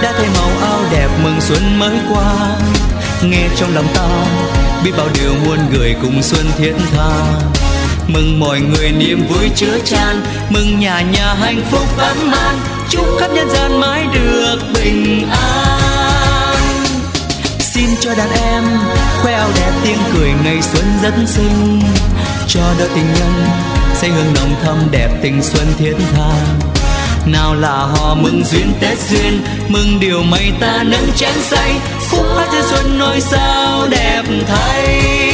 đã thấy màu áo đẹp mừng xuân mới qua. Nghe trong lòng ta biết bao điều muốn gửi cùng xuân thiết tha. Mừng mọi người niềm vui chứa chan, mừng nhà nhà hạnh phúc ấm an, chúc khắp nhân gian mãi được bình an. Xin cho đàn em khoe áo đẹp tiếng cười ngày xuân rất xinh, cho đôi tình nhân say hương nồng thắm đẹp tình xuân thiết tha. Nào là hò mừng duyên Tết duyên, mừng điều may ta nâng chén say, khúc hát trên xuân nỗi sao đẹp thay.